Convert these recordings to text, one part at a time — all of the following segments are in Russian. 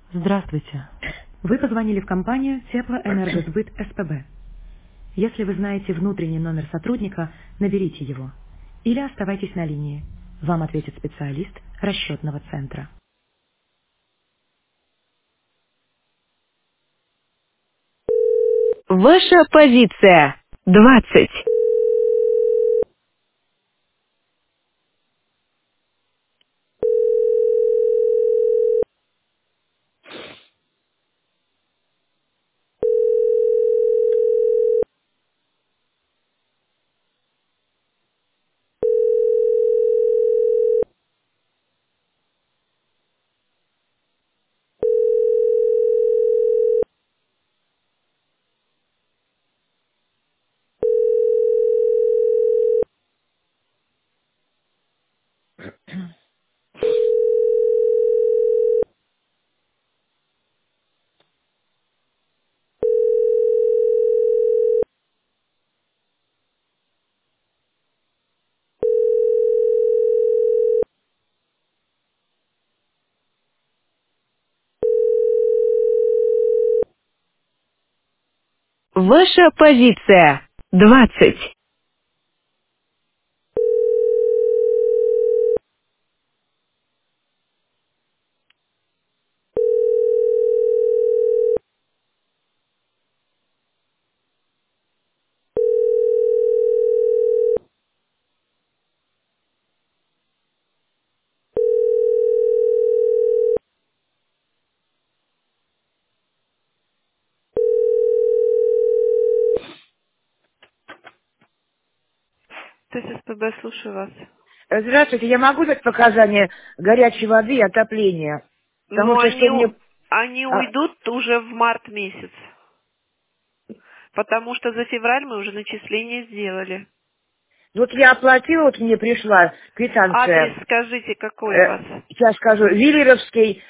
Здравствуйте. Вы позвонили в компанию Теплоэнергосбыт СПБ. Если вы знаете внутренний номер сотрудника, наберите его. Или оставайтесь на линии. Вам ответит специалист расчетного центра. Ваша позиция 20. Ваша позиция 20. То есть СПБ, слушаю вас. Здравствуйте, я могу дать показания горячей воды и отопления? Потому Но что что мне... они а, уйдут уже в март месяц, потому что за февраль мы уже начисление сделали. вот я оплатила, вот мне пришла Адрес квитанция. скажите, какой у вас? Сейчас скажу, Виллеровский,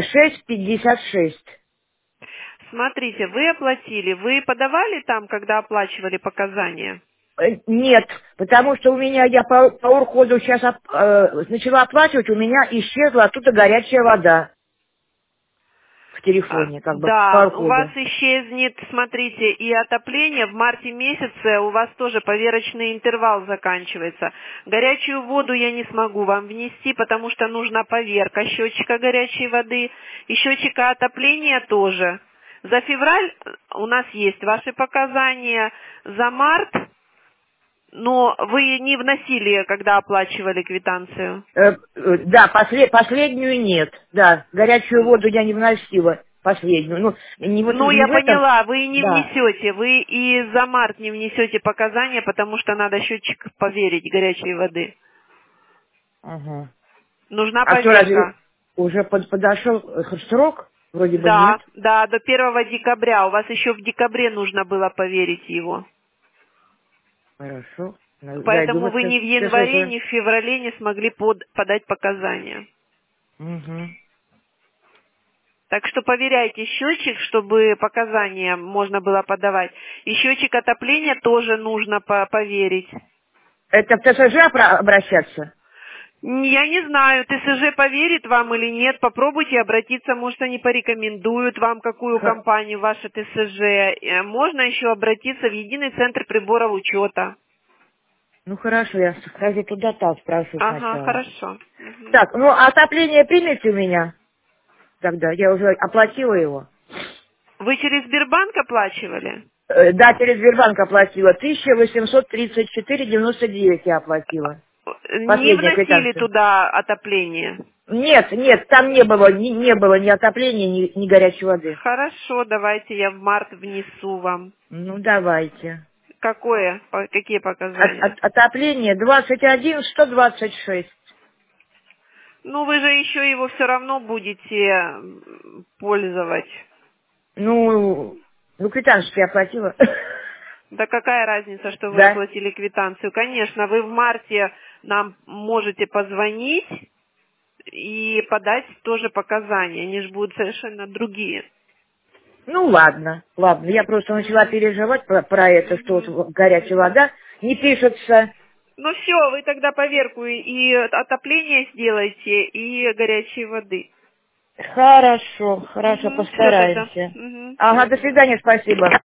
656. Смотрите, вы оплатили, вы подавали там, когда оплачивали показания? Нет, потому что у меня, я по урходу сейчас начала оплачивать, у меня исчезла оттуда горячая вода в телефоне, как бы, по Да, у вас урходу. исчезнет, смотрите, и отопление в марте месяце, у вас тоже поверочный интервал заканчивается. Горячую воду я не смогу вам внести, потому что нужна поверка счетчика горячей воды, и счетчика отопления тоже. За февраль у нас есть ваши показания, за март, но вы не вносили, когда оплачивали квитанцию. Да, последнюю нет, да, горячую воду я не вносила, последнюю, ну, Ну, не я в этом, поняла, вы не да. внесете, вы и за март не внесете показания, потому что надо счетчик поверить горячей воды. Ага. Нужна А что, разве поверка. уже подошел срок? Вроде бы нет. Да, да, до 1 декабря. У вас еще в декабре нужно было поверить его. Хорошо. Зайду Поэтому вот вы ни в январе, ТСЖ. ни в феврале не смогли подать показания. Угу. Так что поверяйте счетчик, чтобы показания можно было подавать. И счетчик отопления тоже нужно поверить. Это в ТСЖ обращаться? Я не знаю, ТСЖ поверит вам или нет. Попробуйте обратиться, может, они порекомендуют вам, какую Х- компанию ваше ТСЖ. Можно еще обратиться в единый центр приборов учета. Ну хорошо, я схожу туда, там спрошу Ага, сначала. хорошо. Мгм. Так, ну отопление примете у меня тогда? Я уже оплатила его. Вы через Сбербанк оплачивали? Да, через Сбербанк оплатила. 1834,99 я оплатила. Не Последняя вносили квитанция. туда отопление? Нет, нет, там не было ни отопления, ни горячей воды. Хорошо, давайте я в март внесу вам. Ну, давайте. Какие показания? Отопление 21,126. Ну, вы же еще его все равно будете пользовать. Ну, квитанцию я оплатила. Да какая разница, что вы Да. оплатили квитанцию? Конечно, вы в марте нам можете позвонить и подать тоже показания. Они же будут совершенно другие. Ну, ладно, ладно. Я просто начала Мгм. переживать про это, что Мгм. вот горячая Мгм. вода не пишется. Ну все, вы тогда поверку и отопление сделайте, и горячей воды. Хорошо, Всё тогда. постараемся. Ага, до свидания, спасибо.